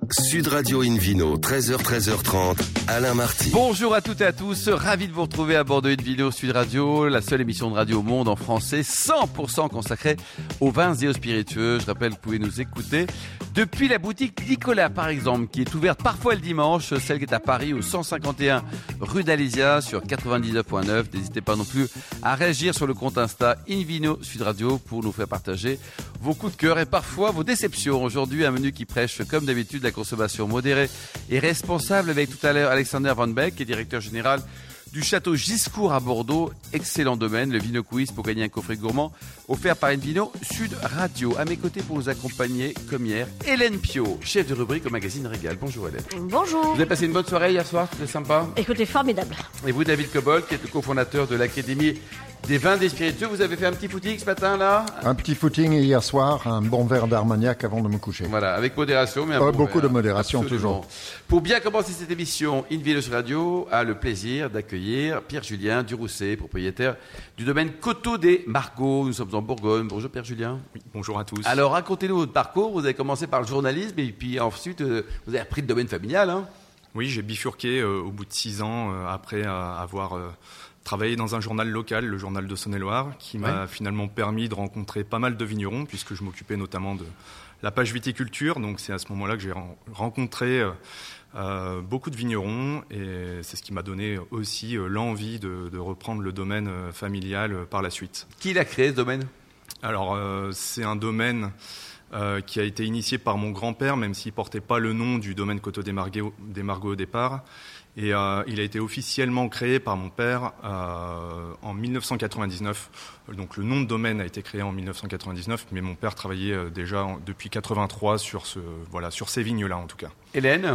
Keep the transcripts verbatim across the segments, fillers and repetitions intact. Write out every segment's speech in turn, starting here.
Sud Radio Invino, treize heures, treize heures trente, Alain Marty. Bonjour à toutes et à tous, ravi de vous retrouver à bord de Invino Sud Radio, la seule émission de radio au monde en français, cent pour cent consacrée aux vins et aux spiritueux. Je rappelle que vous pouvez nous écouter depuis la boutique Nicolas, par exemple, qui est ouverte parfois le dimanche, celle qui est à Paris, au cent cinquante et un rue d'Alésia, sur quatre-vingt-dix-neuf point neuf. N'hésitez pas non plus à réagir sur le compte Insta Invino Sud Radio pour nous faire partager vos coups de cœur et parfois vos déceptions. Aujourd'hui, un menu qui prêche, comme d'habitude, la consommation modérée et responsable, avec tout à l'heure Alexander Van Beek, qui est directeur général du château Giscourt à Bordeaux. Excellent domaine, le Vino Quiz pour gagner un coffret gourmand offert par Invino Sud Radio. À mes côtés pour nous accompagner, comme hier, Hélène Pio, chef de rubrique au magazine Régal. Bonjour Hélène. Bonjour. Vous avez passé une bonne soirée hier soir, c'était sympa? Écoutez, formidable. Et vous, David Cobol, qui est le cofondateur de l'Académie des vins des spiritueux, vous avez fait un petit footing ce matin là? Un petit footing hier soir, un bon verre d'Armagnac avant de me coucher. Voilà, avec modération, mais un euh, bon beaucoup verre. de modération. Absolument. Toujours. Pour bien commencer cette émission, Invino Sud Radio a le plaisir d'accueillir Pierre-Julien Durousset, propriétaire du domaine Coteau des Margots. Nous sommes en Bourgogne. Bonjour Pierre-Julien. Oui, bonjour à tous. Alors racontez-nous votre parcours. Vous avez commencé par le journalisme et puis ensuite euh, vous avez repris le domaine familial. Hein. Oui, j'ai bifurqué euh, au bout de six ans euh, après euh, avoir euh, travaillé dans un journal local, le journal de Saône-et-Loire, qui m'a ouais. finalement permis de rencontrer pas mal de vignerons, puisque je m'occupais notamment de la page viticulture. Donc c'est à ce moment-là que j'ai rencontré euh, euh, beaucoup de vignerons, et c'est ce qui m'a donné aussi euh, l'envie de, de reprendre le domaine euh, familial euh, par la suite. Qui l'a créé ce domaine? Alors euh, c'est un domaine Euh, qui a été initié par mon grand-père, même s'il ne portait pas le nom du domaine Coteau des Margots, des Margots au départ. Et euh, il a été officiellement créé par mon père euh, en dix-neuf cent quatre-vingt-dix-neuf. Donc le nom de domaine a été créé en dix-neuf cent quatre-vingt-dix-neuf, mais mon père travaillait euh, déjà en, depuis quatre-vingt-trois sur, ce, voilà, sur ces vignes-là en tout cas. Hélène?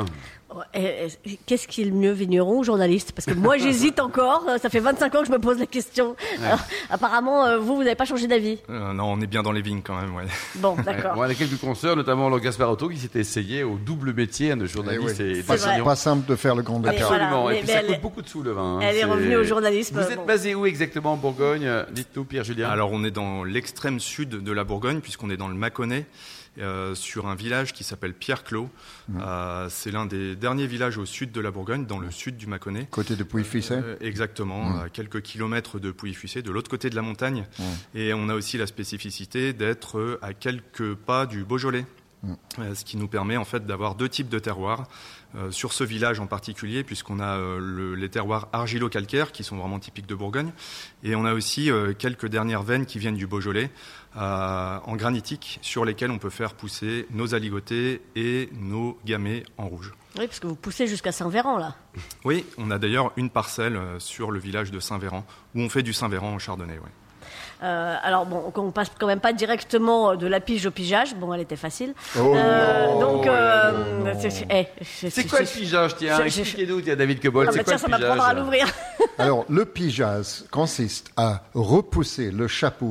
Qu'est-ce qui est le mieux, vigneron ou journaliste? Parce que moi, j'hésite encore. Ça fait vingt-cinq ans que je me pose la question. Ouais. Alors, apparemment, vous, vous n'avez pas changé d'avis. euh, Non, on est bien dans les vignes quand même. Ouais. Bon, d'accord. Ouais, bon, on a quelques consoeurs, notamment Laurent Gasparotto, qui s'était essayé au double métier hein, de journaliste. Eh oui. Et pas, de pas simple de faire le grand écart. Absolument. Voilà, et puis mais, ça mais coûte elle, beaucoup de sous le vin. Hein. Elle est, est revenue au journalisme. Vous êtes bon. basé où exactement en Bourgogne? Dites-nous, Pierre-Julien. Alors on est dans l'extrême sud de la Bourgogne, puisqu'on est dans le Mâconnais. Euh, sur un village qui s'appelle Pierre-Clos. Mmh. Euh, c'est l'un des derniers villages au sud de la Bourgogne, dans le sud du Mâconnais. Côté de Pouilly-Fuissé. euh, Exactement, mmh. à quelques kilomètres de Pouilly-Fuissé, de l'autre côté de la montagne. Mmh. Et on a aussi la spécificité d'être à quelques pas du Beaujolais. Mmh. Euh, ce qui nous permet en fait d'avoir deux types de terroirs euh, sur ce village en particulier, puisqu'on a euh, le, les terroirs argilo-calcaires qui sont vraiment typiques de Bourgogne, et on a aussi euh, quelques dernières veines qui viennent du Beaujolais euh, en granitique, sur lesquelles on peut faire pousser nos aligotés et nos gamay en rouge. Oui, parce que vous poussez jusqu'à Saint-Véran là. Oui, on a d'ailleurs une parcelle euh, sur le village de Saint-Véran où on fait du Saint-Véran en chardonnay. Oui. Euh, alors bon, on passe quand même pas directement de la pige au pigeage. Bon, elle était facile. Oh, euh, non, donc, euh, non. c'est, hey, c'est, c'est quoi le pigeage? Tiens, expliquez-nous, tiens, David Cobol. Non, c'est mais quoi tiens, le ça pigeage? m'apprendra à l'ouvrir. Alors, le pigeage consiste à repousser le chapeau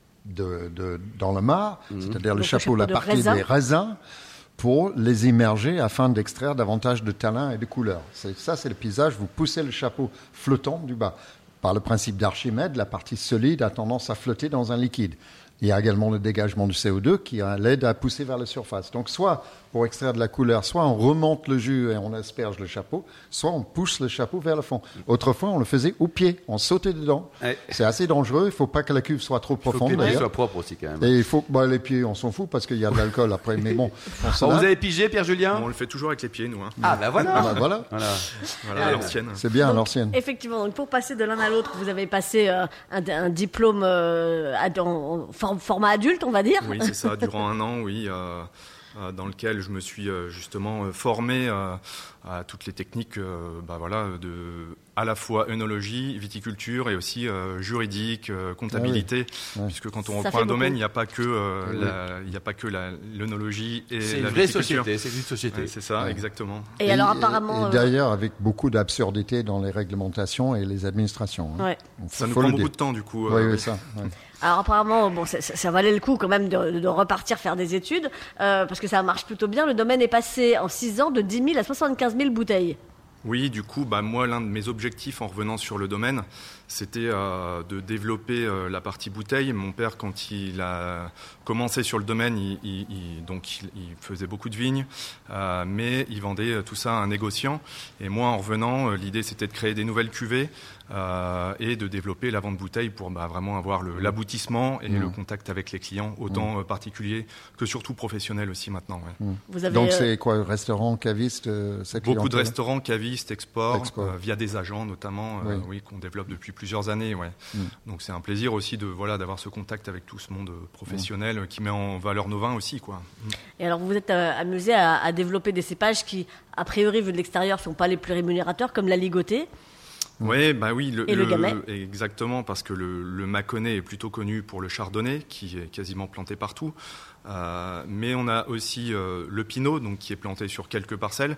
de, de, dans le mât, mmh. c'est-à-dire le chapeau, le chapeau, la de partie raisin. des raisins, pour les immerger afin d'extraire davantage de talin et de couleur. C'est, ça, c'est le pigeage. Vous poussez le chapeau flottant du bas. Par le principe d'Archimède, la partie solide a tendance à flotter dans un liquide. Il y a également le dégagement du C O deux qui l'aide à pousser vers la surface. Donc, soit pour extraire de la couleur, soit on remonte le jus et on asperge le chapeau, soit on pousse le chapeau vers le fond. Autrefois, on le faisait au pied, on sautait dedans. Ouais. C'est assez dangereux, il ne faut pas que la cuve soit trop profonde. Il faut que les pieds soient propres aussi quand même. Et il faut, bah, les pieds, on s'en fout parce qu'il y a de l'alcool après. Mais bon, bon, vous avez pigé, Pierre-Julien? On le fait toujours avec les pieds, nous. Hein. Ah, ben voilà. Ah, bah, voilà. Voilà, voilà à l'ancienne. C'est bien donc, à l'ancienne. Effectivement, donc pour passer de l'un à l'autre, vous avez passé euh, un, un diplôme euh, ad, en, en format adulte, on va dire. Oui, c'est ça, durant un an, oui. Euh, euh, dans lequel je me suis euh, justement euh, formé euh, à toutes les techniques euh, bah, voilà, de à la fois œnologie, viticulture et aussi euh, juridique, euh, comptabilité, ah oui. Ouais. Puisque quand on ça reprend un beaucoup. domaine, il n'y a pas que euh, oui. la, il n'y a pas que la, l'œnologie et c'est la une vraie viticulture. société, c'est une société. Ouais, c'est ça, ouais. exactement. Et, et alors apparemment, et, et d'ailleurs avec beaucoup d'absurdités dans les réglementations et les administrations. Hein. Ouais. Ça nous prend beaucoup de temps du coup. Oui, euh, oui, ça. Ouais. Alors apparemment, bon, ça, ça valait le coup quand même de, de repartir faire des études, euh, parce que ça marche plutôt bien. Le domaine est passé en six ans de dix mille à soixante-quinze mille bouteilles. Oui, du coup, bah, moi, l'un de mes objectifs en revenant sur le domaine, c'était euh, de développer euh, la partie bouteille. Mon père, quand il a commencé sur le domaine, il, il, il, donc, il, il faisait beaucoup de vignes, euh, mais il vendait tout ça à un négociant. Et moi, en revenant, euh, l'idée, c'était de créer des nouvelles cuvées euh, et de développer la vente bouteille pour bah, vraiment avoir le, l'aboutissement et mmh. le contact avec les clients, autant mmh. euh, particuliers que surtout professionnels aussi maintenant. Ouais. Mmh. Vous avez, donc, euh... c'est quoi, restaurant, caviste euh, Beaucoup de restaurants, cavistes, export, export. Euh, via des agents notamment, euh, oui. oui, qu'on développe depuis plusieurs années. Ouais. Mm. Donc c'est un plaisir aussi de voilà d'avoir ce contact avec tout ce monde professionnel mm. qui met en valeur nos vins aussi, quoi. Mm. Et alors vous vous êtes euh, amusé à, à développer des cépages qui, a priori, vu de l'extérieur, sont pas les plus rémunérateurs, comme la ligotée. Ouais, bah oui, le, et le, le gamay. Exactement, parce que le, le Mâconnais est plutôt connu pour le chardonnay, qui est quasiment planté partout. Euh, mais on a aussi euh, le pinot, donc qui est planté sur quelques parcelles,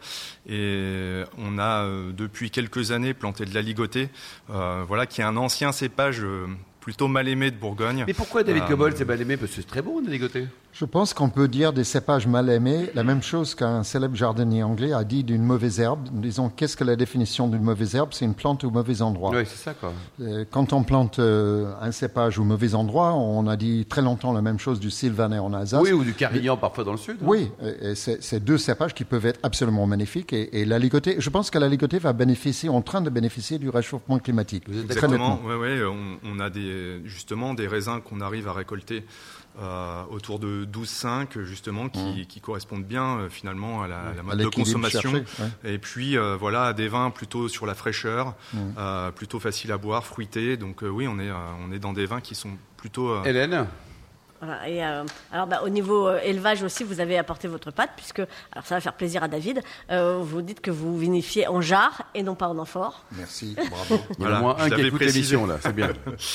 et on a euh, depuis quelques années planté de la ligotée, euh, voilà, qui est un ancien cépage euh, plutôt mal aimé de Bourgogne. Mais pourquoi David euh, Gobold c'est mal aimé? Parce que c'est très bon de la ligotée. Je pense qu'on peut dire des cépages mal aimés, la même chose qu'un célèbre jardinier anglais a dit d'une mauvaise herbe. Disons, qu'est-ce que la définition d'une mauvaise herbe? C'est une plante au mauvais endroit. Oui, c'est ça, quoi. Quand on plante un cépage au mauvais endroit, on a dit très longtemps la même chose du sylvaner en Alsace. Oui, ou du carignan parfois dans le sud. Hein. Oui, et c'est, c'est deux cépages qui peuvent être absolument magnifiques. Et, et la ligotée, je pense que la ligotée va bénéficier, en train de bénéficier du réchauffement climatique. Exactement, oui, oui. On, on a des, justement des raisins qu'on arrive à récolter Euh, autour de douze virgule cinq justement qui, mmh. qui correspondent bien euh, finalement à la, à la mode de consommation cherché, ouais. Et puis euh, voilà des vins plutôt sur la fraîcheur, mmh. euh, plutôt facile à boire, fruités, donc euh, oui on est, euh, on est dans des vins qui sont plutôt euh... Hélène. Voilà, et euh, alors bah, au niveau euh, élevage aussi, vous avez apporté votre patte, puisque, alors ça va faire plaisir à David, euh, vous dites que vous vinifiez en jarre et non pas en amphore. Merci, bravo. Il y en a moins un qui écoute l'émission là, c'est bien.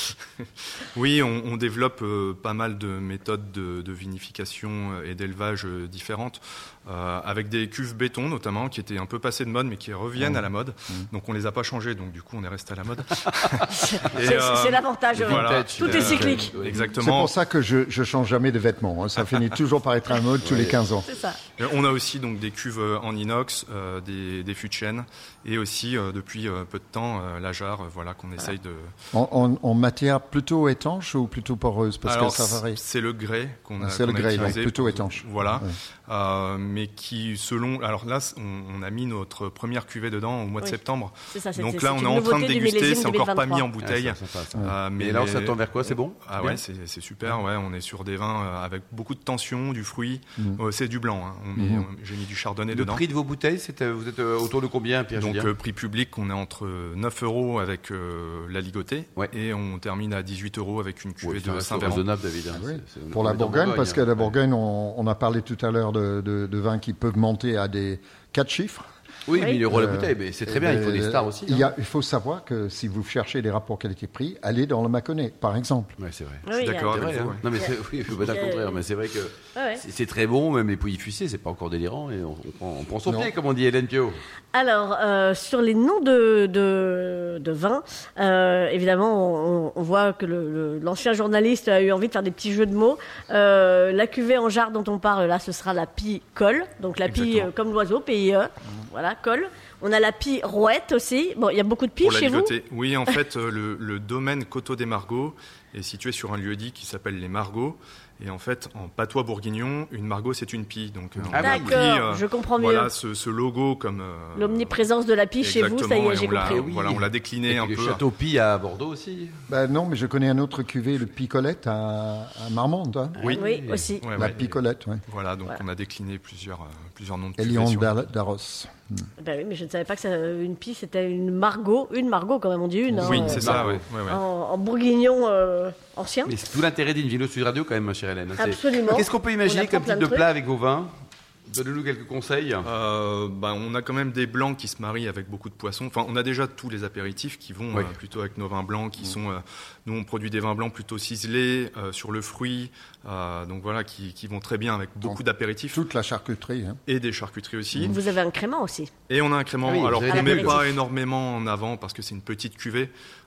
Oui, on, on développe euh, pas mal de méthodes de, de vinification et d'élevage euh, différentes, euh, avec des cuves béton notamment, qui étaient un peu passées de mode, mais qui reviennent mmh. à la mode. Mmh. Donc on les a pas changées, donc du coup on est resté à la mode. c'est, c'est, euh, c'est l'avantage, voilà, tout est cyclique. Euh, exactement. C'est pour ça que je je change jamais de vêtements. Hein. Ça finit toujours par être un mode tous oui. les quinze ans. C'est ça. On a aussi donc des cuves en inox, euh, des, des fûts de chêne, et aussi euh, depuis euh, peu de temps euh, la jarre, euh, voilà qu'on essaye de. En, en, en matière plutôt étanche ou plutôt poreuse, parce Alors, que ça varie. C'est le grès qu'on a. C'est qu'on le grès, donc plutôt pour, étanche. Voilà. Ouais. Euh, mais qui selon. Alors là, on, on a mis notre première cuvée dedans au mois de oui. septembre. C'est ça, c'est, donc c'est, là, c'est on est en train de déguster. C'est encore pas mis en Ah, bouteille. ça, ça, ça. Euh, mais et là, on s'attend vers quoi? C'est bon? Ah ouais, c'est, c'est super. Ouais, on est sur des vins avec beaucoup de tension, du fruit. Mmh. Euh, c'est du blanc. Hein. On met, mmh. on, j'ai mis du chardonnay le dedans. Le prix de vos bouteilles, c'est, vous êtes autour de combien, Pierre Donc euh, prix public, on est entre neuf euros avec euh, la ligotée ouais. et on termine à dix-huit euros avec une cuvée ouais, de Saint-Véran. Raisonnable, David. Hein. Oui. C'est, c'est pour la Bourgogne, Bourgogne, parce hein. que la Bourgogne, on, on a parlé tout à l'heure de, de, de vins qui peuvent monter à des quatre chiffres. Oui, oui. mille euros la bouteille, mais c'est très bien, il faut des stars aussi. Il, y hein. a, il faut savoir que si vous cherchez des rapports qualité-prix, allez dans le Mâconnais, par exemple. Oui, c'est vrai. Oui, je suis d'accord c'est avec vrai, vous. Hein. Ouais. Non, mais c'est, oui, je ne veux pas dire le contraire, mais c'est vrai que ouais. c'est, c'est très bon, même les pouilles fuissées, c'est pas encore délirant, et on, on, prend, on prend son non. pied, comme on dit Hélène Pio. Alors, euh, sur les noms de, de, de vins, euh, évidemment, on, on voit que le, le, l'ancien journaliste a eu envie de faire des petits jeux de mots. Euh, la cuvée en jarre dont on parle, là, ce sera la Pie Colle, donc la Pie euh, comme l'oiseau, P I E, mmh. voilà, Colle. On a la Pie Rouette aussi. Bon, il y a beaucoup de pies chez vous. Oui, en fait, euh, le, le domaine Coteau des Margots est situé sur un lieu-dit qui s'appelle les Margots. Et en fait, en patois bourguignon, une margot, c'est une pie. Donc, euh, ah, d'accord, pris, euh, je comprends mieux. Voilà, ce, ce logo comme... Euh, l'omniprésence de la pie chez vous, ça y est, j'ai compris. Oui. Voilà, on l'a décliné et un le peu. Le château Pie à Bordeaux aussi. Ben non, mais je connais un autre cuvée, le Picolette à, à Marmande. Hein. Oui, oui, aussi. Ouais, la ouais. Picolette, oui. Voilà, donc voilà. On a décliné plusieurs, euh, plusieurs noms de cuvées. Elion d'Arros. Hmm. Ben oui, mais je ne savais pas que ça, une pie, c'était une margot. Une margot, quand même, on dit une. Oui, hein, c'est euh, ça, oui. Ouais, ouais. En, en bourguignon euh, ancien. Mais c'est tout l'intérêt d'Invino Sud Radio, quand même, ma chère Hélène. Absolument. Qu'est-ce qu'on peut imaginer comme type de, de plat avec vos vins? Donnez-nous quelques conseils. Euh, bah, on a quand même des blancs qui se marient avec beaucoup de poissons. Enfin, on a déjà tous les apéritifs qui vont oui. euh, plutôt avec nos vins blancs, qui mmh. sont. Euh, nous, on produit des vins blancs plutôt ciselés euh, sur le fruit, euh, donc voilà, qui, qui vont très bien avec beaucoup donc, d'apéritifs. Toute la charcuterie. Hein. Et des charcuteries aussi. Vous avez un crément aussi. Et on a un crément. Ah oui, alors, on ne met pas énormément en avant parce que c'est une petite cuvée.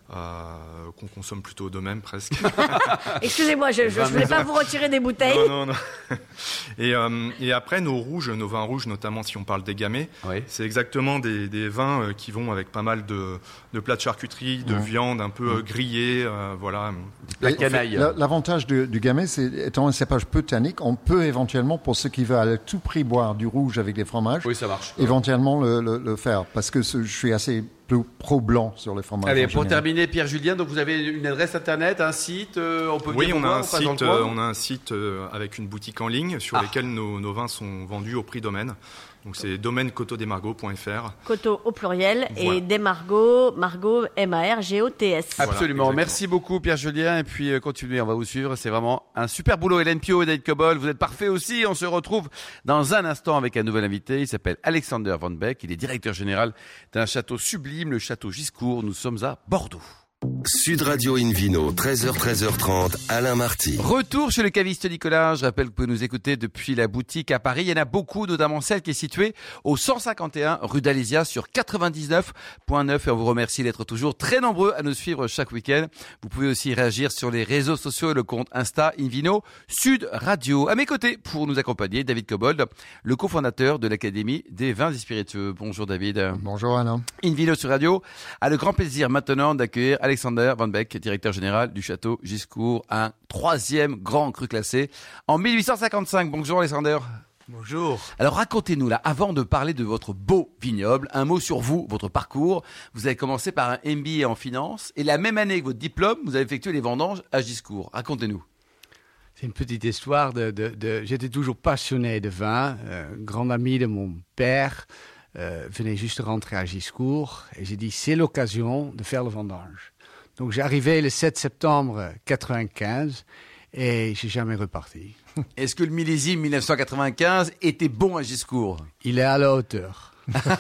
Euh, qu'on consomme plutôt de même presque. Excusez-moi, je ne voulais pas vous retirer des bouteilles. Non, non, non. Et, euh, et après, nos rouges, nos vins rouges, notamment si on parle des gamay, oui. c'est exactement des, des vins qui vont avec pas mal de, de plats de charcuterie, de mmh. viande un peu mmh. grillée, euh, voilà. La canaille. L'avantage du, du gamay, c'est étant un cépage peu tannique, on peut éventuellement, pour ceux qui veulent à tout prix boire du rouge avec des fromages, oui, ça marche. éventuellement le, le, le faire, parce que ce, je suis assez pro-blanc sur les fromages. Allez, pour terminer, Pierre-Julien, donc vous avez une adresse internet, un site, euh, on peut oui, venir on, vous a voir, un site, euh, on a un site euh, avec une boutique en ligne sur ah. lesquels nos, nos vins sont vendus au prix domaine. Donc c'est domaine coteaux des margots point f r. Coteaux au pluriel voilà. Et des Margots, Margot, M A R G O T S. Absolument. Voilà, merci beaucoup Pierre-Julien et puis euh, continuez, on va vous suivre. C'est vraiment un super boulot. Hélène Pio et David Cobol, vous êtes parfaits aussi. On se retrouve dans un instant avec un nouvel invité. Il s'appelle Alexander Van Beek. Il est directeur général d'un château sublime, le château Giscourt. Nous sommes à Bordeaux. Sud Radio Invino, treize heures, treize heures trente, Alain Marty. Retour chez le caviste Nicolas. Je rappelle que vous pouvez nous écouter depuis la boutique à Paris. Il y en a beaucoup, notamment celle qui est située au cent cinquante et un rue d'Alésia sur quatre-vingt-dix-neuf virgule neuf. Et on vous remercie d'être toujours très nombreux à nous suivre chaque week-end. Vous pouvez aussi réagir sur les réseaux sociaux et le compte Insta Invino Sud Radio. À mes côtés, pour nous accompagner, David Cobold, le cofondateur de l'Académie des vins et spiritueux. Bonjour David. Bonjour Alain. Invino Sud Radio a le grand plaisir maintenant d'accueillir Alexander Van Beek, directeur général du château Giscourt, un troisième grand cru classé en mille huit cent cinquante-cinq. Bonjour Alexander. Bonjour. Alors racontez-nous là, avant de parler de votre beau vignoble, un mot sur vous, votre parcours. Vous avez commencé par un M B A en finance et la même année que votre diplôme, vous avez effectué les vendanges à Giscourt. Racontez-nous. C'est une petite histoire. De, de, de... J'étais toujours passionné de vin, euh, grand ami de mon père. Euh, venait juste de rentrer à Giscourt et j'ai dit c'est l'occasion de faire le vendange. Donc j'ai arrivé le sept septembre quatre-vingt-quinze et j'ai jamais reparti. Est-ce que le millésime mille neuf cent quatre-vingt-quinze était bon à Giscourt? Il est à la hauteur.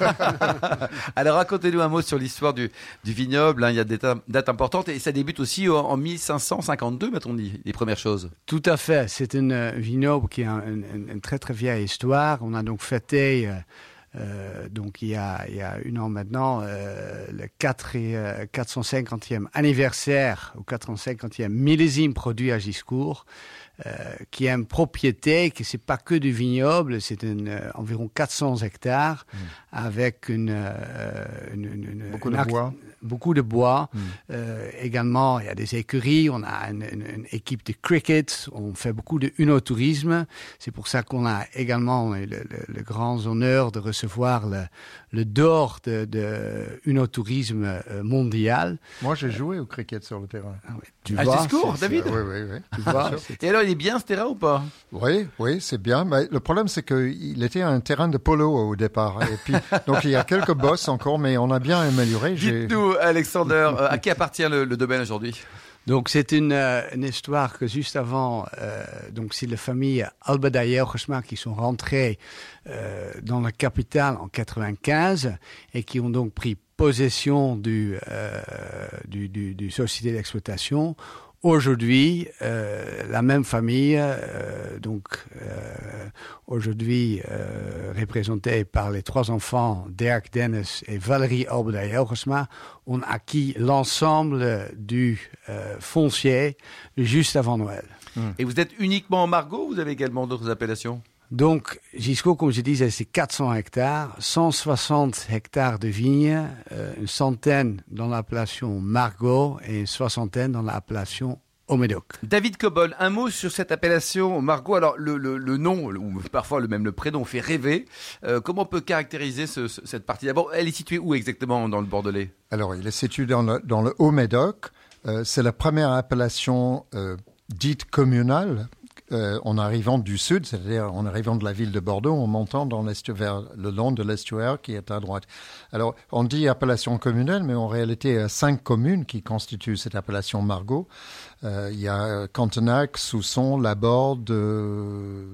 Alors racontez-nous un mot sur l'histoire du, du vignoble, hein. Il y a des dates importantes et ça débute aussi en, en mille cinq cent cinquante-deux, m'a-t-on dit, les premières choses. Tout à fait, c'est une vignoble qui a une, une, une très très vieille histoire. On a donc fêté... Euh, Euh, donc il y a, il y a un an maintenant, euh, le quatre et, euh, quatre cent cinquantième anniversaire ou quatre cent cinquantième millésime produit à Giscourt, euh, qui a une propriété qui c'est pas que du vignoble, c'est une, euh, environ quatre cents hectares mmh. avec une, euh, une, une, une beaucoup une de arc- bois. Beaucoup de bois. Mmh. Euh, également, il y a des écuries, on a une, une, une équipe de cricket, on fait beaucoup de unotourisme. C'est pour ça qu'on a également le, le, le grand honneur de recevoir le, le d'or de, de unotourisme mondial. Moi, j'ai joué au cricket sur le terrain. Ah oui. Tu à vois, Giscourt, David? Oui, oui, oui. Tu vois, et alors, il est bien ce terrain ou pas? Oui, oui, c'est bien. Mais le problème, c'est qu'il était un terrain de polo au départ. Et puis, donc, il y a quelques bosses encore, mais on a bien amélioré. Dites-nous, Alexander, à qui appartient le, le domaine aujourd'hui? Donc c'est une, euh, une histoire que juste avant, euh, donc c'est la famille Albeda-Jelgersma qui sont rentrés euh, dans la capitale en quatre-vingt-quinze et qui ont donc pris possession du, euh, du, du, du société d'exploitation. Aujourd'hui, euh, la même famille, euh, donc euh, aujourd'hui euh, représentée par les trois enfants Dirk, Dennis et Valérie Albeda-Jelgersma, ont acquis l'ensemble du euh, foncier juste avant Noël. Et vous êtes uniquement en Margaux ou vous avez également d'autres appellations? Donc, Giscourt, comme je disais, c'est quatre cents hectares, cent soixante hectares de vignes, euh, une centaine dans l'appellation Margaux et une soixantaine dans l'appellation Haut-Médoc. David Cobol, un mot sur cette appellation Margaux. Alors, le, le, le nom, ou parfois le même le prénom, fait rêver. Euh, comment on peut caractériser ce, ce, cette partie? D'abord, elle est située où exactement dans le Bordelais? Alors, il est situé dans le, dans le Haut-Médoc. Euh, c'est la première appellation euh, dite communale. Euh, en arrivant du sud, c'est-à-dire en arrivant de la ville de Bordeaux, en montant dans vers le long de l'estuaire qui est à droite. Alors, on dit appellation communale, mais en réalité, il y a cinq communes qui constituent cette appellation Margaux. Euh, il y a Cantenac, Sousson, Laborde, euh,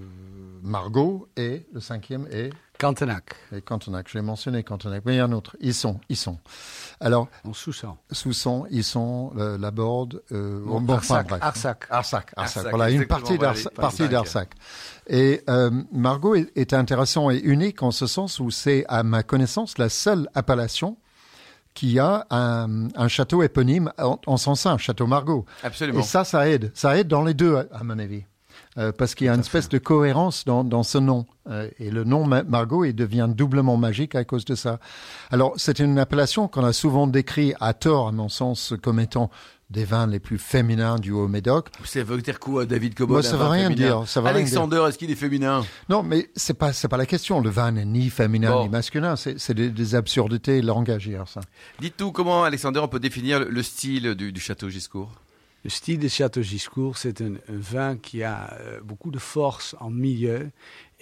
Margaux et le cinquième est... Cantenac. Et Cantenac, j'ai mentionné Cantenac, mais il y a un autre. Ils sont, ils sont. Alors, en Sousson. Sousson, ils sont, le, Laborde, euh, bon, bon, Arsac, enfin, Arsac. Arsac, Arsac. Arsac, voilà, une partie d'Arsac. Partie d'Arsac. Et euh, Margaux est, est intéressant et unique en ce sens où c'est, à ma connaissance, la seule appellation qui a un, un château éponyme en, en son sein, Château Margaux. Absolument. Et ça, ça aide. Ça aide dans les deux, à, à mon avis. Euh, parce qu'il y a une espèce de cohérence dans, dans ce nom. Euh, et le nom Margaux, il devient doublement magique à cause de ça. Alors, c'est une appellation qu'on a souvent décrit à tort, à mon sens, comme étant des vins les plus féminins du Haut-Médoc. Ça veut dire quoi, David Cobol? Moi, ça veut rien dire. Ça veut Alexander, rien dire. Est-ce qu'il est féminin? Non, mais c'est pas, c'est pas la question. Le vin n'est ni féminin bon. ni masculin. C'est, c'est des, des absurdités langagières, ça. Dites-nous comment, Alexander, on peut définir le, le style du, du Château Giscourt? Le style de Château Giscourt, c'est un, un vin qui a euh, beaucoup de force en milieu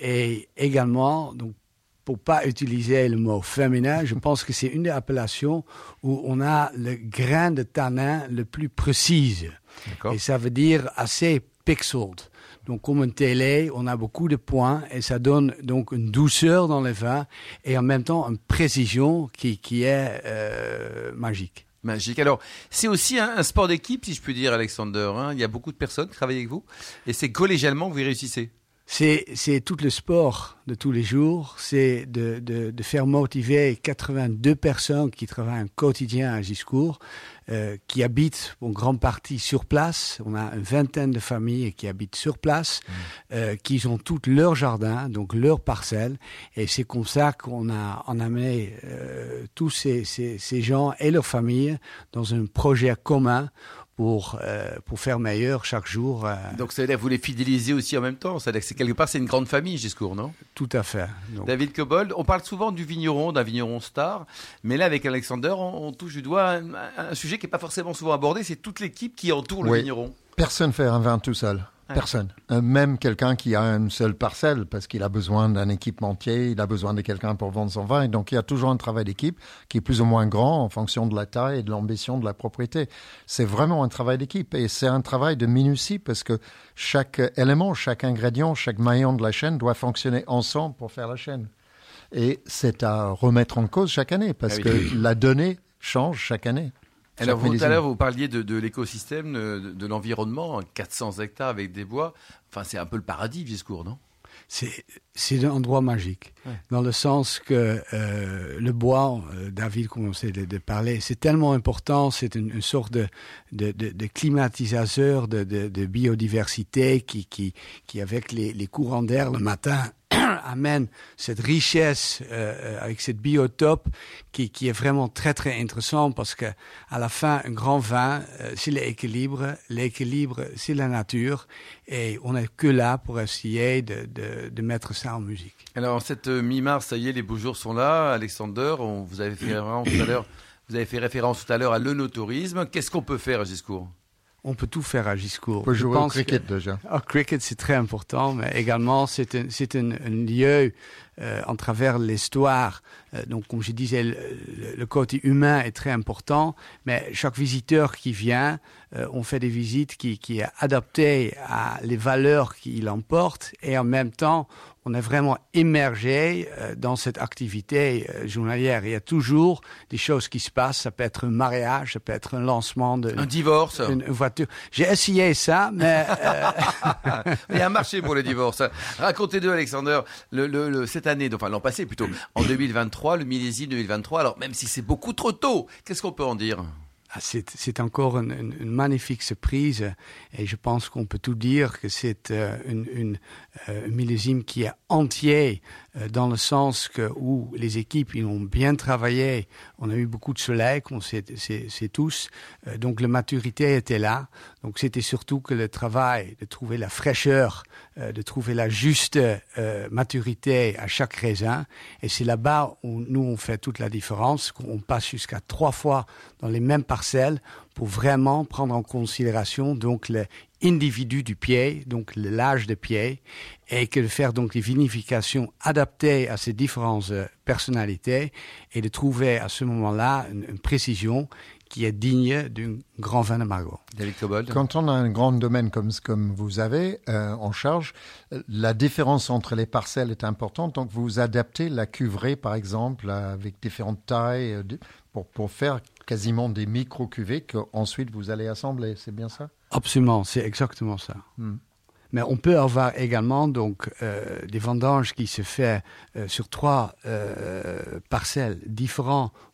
et également, donc, pour pas utiliser le mot féminin, je pense que c'est une des appellations où on a le grain de tanin le plus précis. D'accord. Et ça veut dire assez pixeled. Donc, comme une télé, on a beaucoup de points et ça donne donc une douceur dans le vin et en même temps une précision qui, qui est euh, magique. Magique. Alors, c'est aussi un, un sport d'équipe, si je puis dire, Alexander. Hein. Il y a beaucoup de personnes qui travaillent avec vous et c'est collégialement que vous y réussissez. C'est, c'est tout le sport de tous les jours. C'est de, de, de faire motiver quatre-vingt-deux personnes qui travaillent au quotidien à Giscourt, euh, qui habitent en grande partie sur place. On a une vingtaine de familles qui habitent sur place, mmh. euh, qui ont tout leur jardin, donc leur parcelle. Et c'est comme ça qu'on a, on a amené euh, tous ces, ces, ces gens et leurs familles dans un projet commun pour euh, pour faire meilleur chaque jour. Euh... Donc ça veut dire que vous les fidélisez aussi en même temps. Ça veut dire que c'est quelque part c'est une grande famille Giscourt, non? Tout à fait. Donc... David Cobold, on parle souvent du vigneron, d'un vigneron star, mais là avec Alexander, on, on touche du doigt un, un sujet qui n'est pas forcément souvent abordé, c'est toute l'équipe qui entoure le oui. vigneron. Personne ne fait un vin tout seul. Personne. Euh, même quelqu'un qui a une seule parcelle, parce qu'il a besoin d'un équipementier, il a besoin de quelqu'un pour vendre son vin. Et donc, il y a toujours un travail d'équipe qui est plus ou moins grand en fonction de la taille et de l'ambition de la propriété. C'est vraiment un travail d'équipe. Et c'est un travail de minutie parce que chaque élément, chaque ingrédient, chaque maillon de la chaîne doit fonctionner ensemble pour faire la chaîne. Et c'est à remettre en cause chaque année parce ah oui. que la donnée change chaque année. Alors, vous, tout à l'heure, vous parliez de, de l'écosystème, de, de l'environnement, quatre cents hectares avec des bois. Enfin, c'est un peu le paradis, Giscourt, non? C'est, c'est un endroit magique, ouais. Dans le sens que euh, le bois, euh, David commençait de, de parler, c'est tellement important, c'est une, une sorte de, de, de, de climatisateur de, de, de biodiversité qui, qui, qui avec les, les courants d'air le matin, amène cette richesse euh, avec cette biotope qui, qui est vraiment très très intéressant parce que à la fin un grand vin euh, c'est l'équilibre, l'équilibre c'est la nature et on n'est que là pour essayer de, de, de mettre ça en musique. Alors cette euh, mi-mars, ça y est, les beaux jours sont là, Alexander. On, vous avez fait référence tout à l'heure. Vous avez fait référence tout à l'heure à l'œnotourisme. Qu'est-ce qu'on peut faire à Giscourt? On peut tout faire à Giscourt. On peut jouer au cricket que, déjà. Au cricket, c'est très important, mais également, c'est un, c'est un, un lieu euh, en travers l'histoire. Euh, donc, comme je disais, le, le, le côté humain est très important, mais chaque visiteur qui vient, euh, on fait des visites qui, qui est adaptées à les valeurs qu'il emporte et en même temps, on est vraiment immergé euh, dans cette activité euh, journalière. Il y a toujours des choses qui se passent. Ça peut être un mariage, ça peut être un lancement de... Un divorce. Une, une voiture. J'ai essayé ça, mais... Euh... Il y a un marché pour le divorce. Racontez-nous, Alexander, le, le, le, cette année, enfin l'an passé plutôt, en deux mille vingt-trois, le millésime deux mille vingt-trois. Alors même si c'est beaucoup trop tôt, qu'est-ce qu'on peut en dire ? Ah, c'est, c'est encore une, une, une magnifique surprise et je pense qu'on peut tout dire que c'est euh, une, une, euh, un millésime qui est entier euh, dans le sens que où les équipes ils ont bien travaillé, on a eu beaucoup de soleil, comme c'est, c'est, c'est tous, euh, donc la maturité était là. Donc c'était surtout que le travail de trouver la fraîcheur, euh, de trouver la juste euh, maturité à chaque raisin et c'est là-bas où nous on fait toute la différence, qu'on passe jusqu'à trois fois dans les mêmes parcelles pour vraiment prendre en considération donc l'individu du pied, donc l'âge de pied, et que de faire donc des vinifications adaptées à ces différentes euh, personnalités et de trouver à ce moment-là une, une précision qui est digne d'un grand vin de Margaux. David Cobold. Quand on a un grand domaine comme, comme vous avez euh, en charge, la différence entre les parcelles est importante. Donc vous adaptez la cuvrée, par exemple, avec différentes tailles, euh, pour, pour faire quasiment des micro-cuvées qu'ensuite vous allez assembler. C'est bien ça? Absolument, c'est exactement ça. Hmm. Mais on peut avoir également donc euh, des vendanges qui se fait euh, sur trois euh, parcelles différentes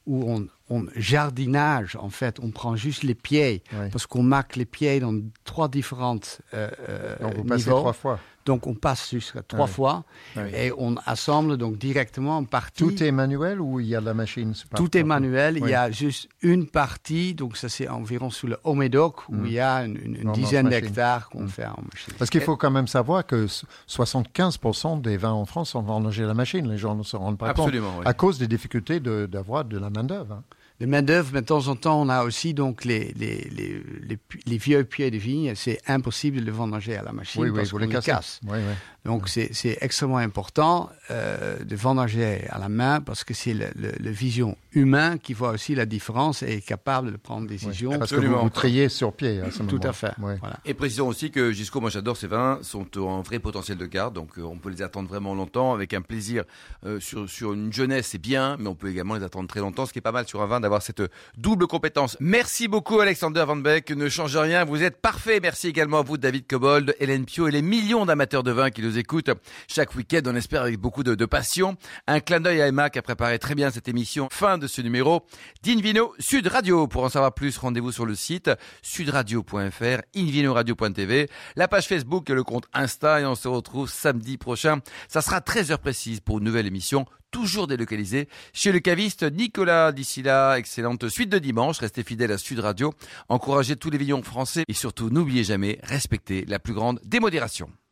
où on, on jardinage, en fait, on prend juste les pieds, Oui. parce qu'on marque les pieds dans trois différentes euh, euh, Donc vous passez niveaux. trois fois. Donc on passe jusqu'à trois Oui. fois Oui. et on assemble donc directement en partie. Tout est manuel ou il y a de la machine? C'est pas- Tout est manuel. Oui. Il y a juste une partie, donc ça c'est environ sous le Haut-Médoc, où Mm. il y a une, une- une En dizaine machine. d'hectares qu'on Mm. fait en machine. Parce qu'il faut quand même savoir que soixante-quinze pour cent des vins en France sont vendangés à la machine. Les gens ne se rendent pas compte. Absolument, oui. À cause des difficultés de- d'avoir de la main-d'œuvre. Hein. Les main-d'œuvre, mais de temps en temps, on a aussi donc les, les, les, les, pu- les vieux pieds de vigne. C'est impossible de les vendanger à la machine Oui, oui, parce vous qu'on les les cassez. casse. Oui, oui. Donc c'est c'est extrêmement important euh, de vendanger à la main parce que c'est le, le, le vision humain qui voit aussi la différence et est capable de prendre des décisions. Parce que Absolument. vous, vous triez sur pied à ce Tout moment. à fait. Oui. Voilà. Et précisons aussi que Gisco, moi j'adore ces vins, sont en vrai potentiel de garde, donc euh, on peut les attendre vraiment longtemps avec un plaisir euh, sur, sur une jeunesse, c'est bien, mais on peut également les attendre très longtemps, ce qui est pas mal sur un vin d'avoir cette double compétence. Merci beaucoup Alexander Van Beek, ne change rien, vous êtes parfait. Merci également à vous David Cobold, Hélène Pio et les millions d'amateurs de vin qui nous écoutent chaque week-end, on espère avec beaucoup de, de passion. Un clin d'œil à Emma qui a préparé très bien cette émission. Fin de ce numéro d'Invino Sud Radio. Pour en savoir plus, rendez-vous sur le site sudradio point f r, invinoradio point t v, la page Facebook et le compte Insta, et on se retrouve samedi prochain. Ça sera treize heures précises pour une nouvelle émission, toujours délocalisée chez le caviste Nicolas. D'ici là, excellente suite de dimanche. Restez fidèles à Sud Radio. Encouragez tous les vignerons français et surtout, n'oubliez jamais, respectez la plus grande démodération.